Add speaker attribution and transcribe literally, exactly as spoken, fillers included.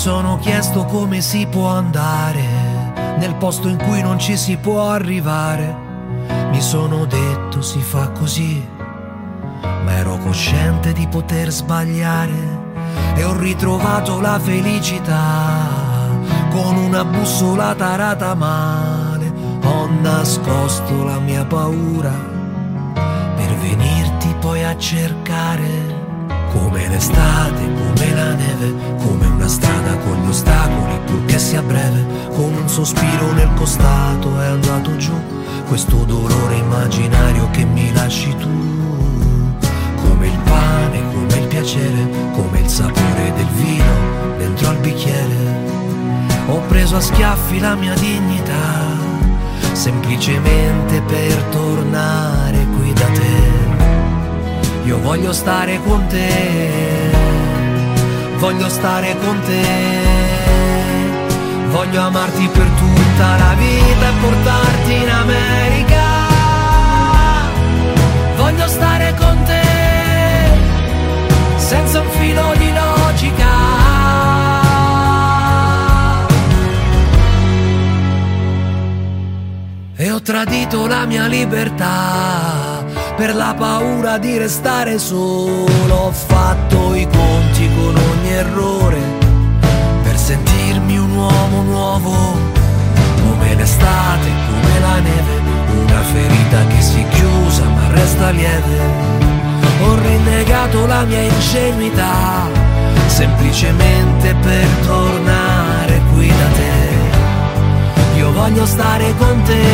Speaker 1: sono chiesto come si può andare nel posto in cui non ci si può arrivare. Mi sono detto si fa così, ma ero cosciente di poter sbagliare. E ho ritrovato la felicità con una bussola tarata male. Ho nascosto la mia paura per venirti poi a cercare. Come l'estate, come la neve, come una strada con gli ostacoli, purché sia breve. Come un sospiro nel costato è andato giù questo dolore immaginario che mi lasci tu. Come il pane, come il piacere, come il sapore del vino dentro al bicchiere. Ho preso a schiaffi la mia dignità, semplicemente per tornare qui da te. Io voglio stare con te, voglio stare con te, voglio amarti per tutta la vita e portarti in America. Voglio stare con te, senza un filo di logica. E ho tradito la mia libertà per la paura di restare solo. Ho fatto i conti con ogni errore per sentirmi un uomo nuovo. Come l'estate, come la neve, una ferita che si è chiusa ma resta lieve. Ho rinnegato la mia ingenuità semplicemente per tornare qui da te. Io voglio stare con te,